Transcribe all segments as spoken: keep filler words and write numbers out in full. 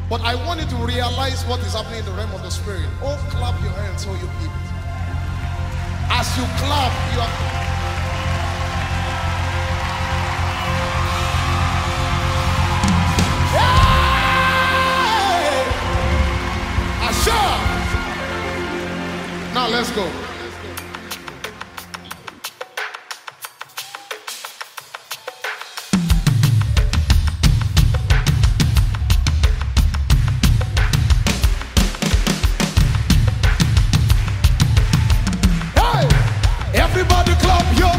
But I want you to realize what is happening in the realm of the spirit. Oh, clap your hands, all you people. As you clap, you are. Hey! Asha! Now let's go. Everybody clap yo.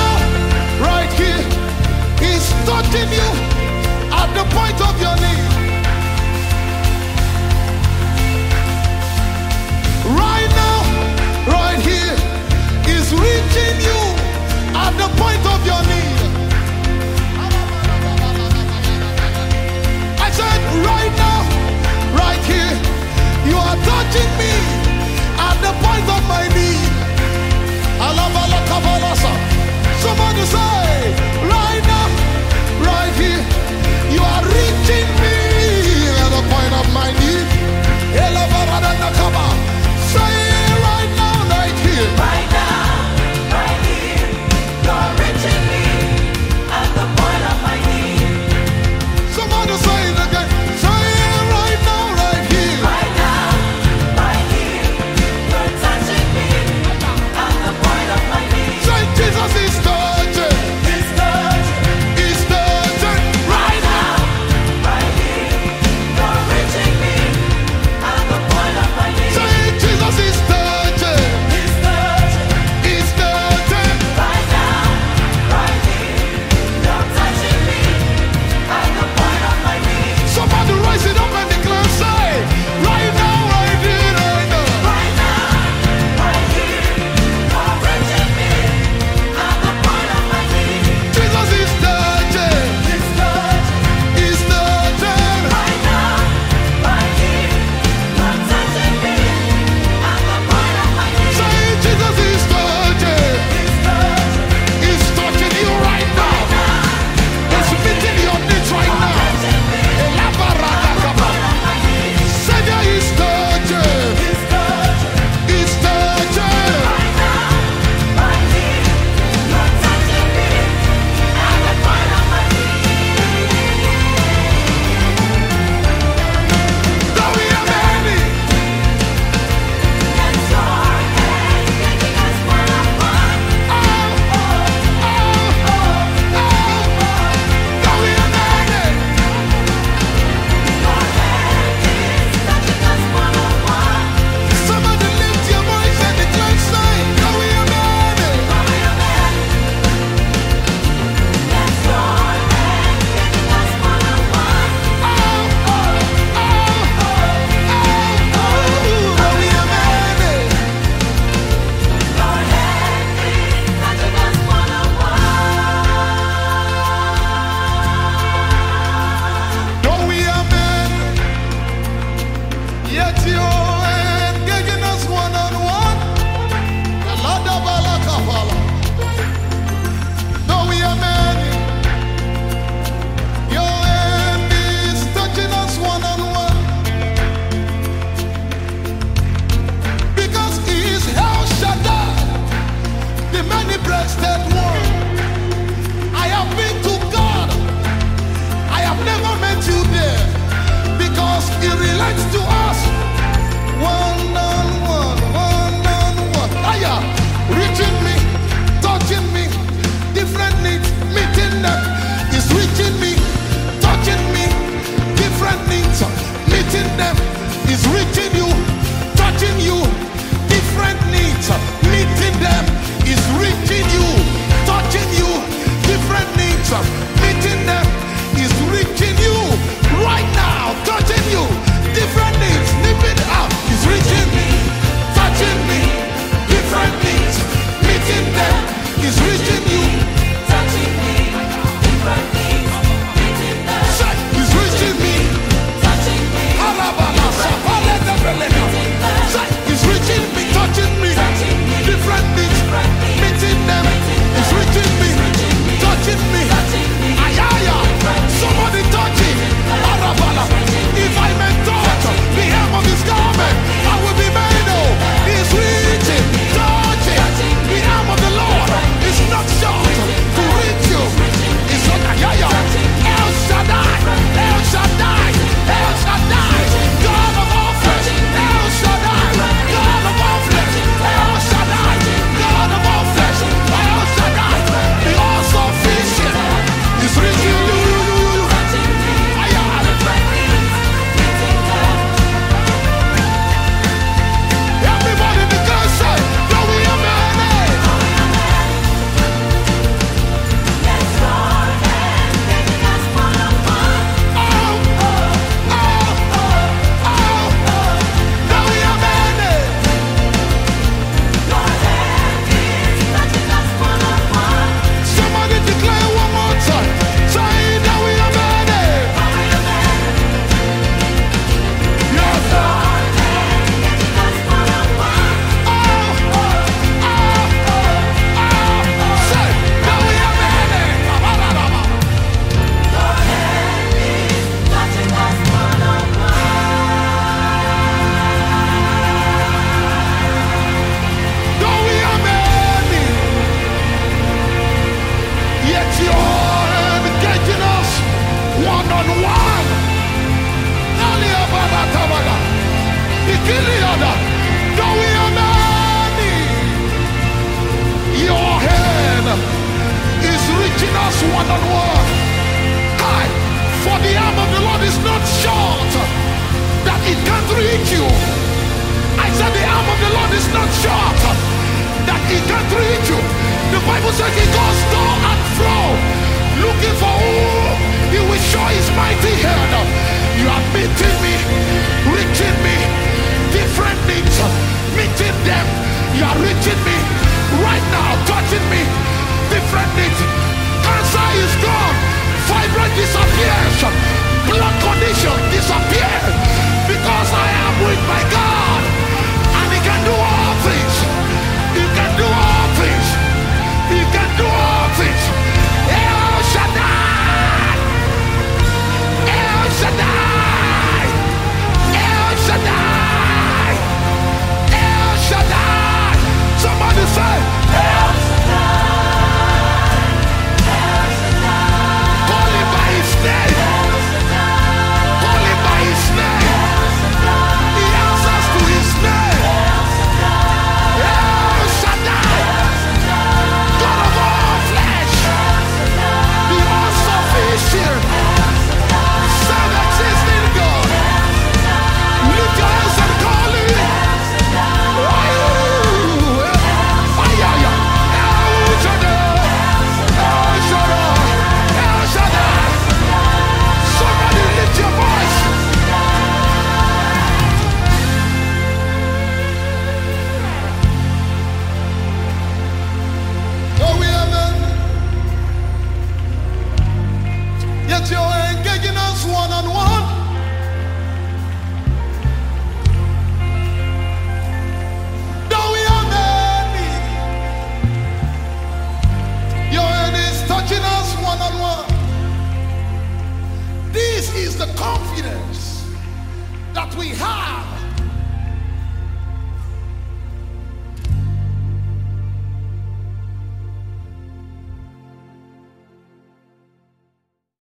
Touching you at the point of your need. writes to us one on one, one on one. Aya, reaching me, touching me, different needs, meeting them. He's reaching me, touching me, different needs, meeting them. He's reaching you, touching you, different needs, meeting them. He's reaching you, touching you, different needs, meeting them. He's reaching you right now, touching you, different needs, nipping out. He's reaching me, touching me, different needs, meeting them. He's reaching you, touching me, different needs, meeting them. say, he's reaching me, Touching me, Alabala, Sapale, Nebelena. Say, he's reaching me, touching me, touching me, different needs, different needs, meeting them. He's reaching me, touching me, touching me, Ayaya, somebody touching, Arabala. If I may touch the hem of his garment, I will be made whole. He's reaching, touching the hem of the Lord. It's not short to reach you. It's not Ayaya. El Shaddai, El Shaddai, El Shaddai, God of all flesh. El Shaddai, God of all flesh. El Shaddai, God of all flesh. El Shaddai, the all sufficient. He's reaching you. touching me, Ayaya. different needs, meeting them. Everybody declare, say, no, we are many. Yes, Lord, and making us one on one. Oh, oh, oh, oh, no, we are many. Your hand is touching us one on one. Somebody declare one more time. Say, no, we are many. Yes, Your hand making us one on one. oh, oh, oh, oh. Say, no, we are many. Your hand is touching us one on No, we are many. Yet you're engaging us one on one. Alia baba tabaga. Ikiliada. No, we are many. Your hand is reaching us one on one. Hi. For the arm of the Lord is not short that it can't reach you. I said the arm of the Lord is not short that he can't reach you. The Bible says he goes to and fro looking for who he will show his mighty hand. You are meeting me, reaching me, different needs, meeting them. You are reaching me right now, touching me, different needs. Cancer is gone, fibroid disappears, blood condition disappears, because I am with my God, and he can do all things. He can do all things. He can do all things. El Shaddai. El Shaddai. El Shaddai. El Shaddai. Somebody say, El Shaddai, El Shaddai, call him by his name. El Shaddai, Call him by his name. El Shaddai, He answers to his name. El Shaddai, El Shaddai. God of all flesh. The all sufficient. Self-existing God. Lift your hands and call him. Somebody lift your voice. Oh, we are men. Yet you're engaging us one on one. Though we are many, your hand is touching us one on one. This is the confidence that we have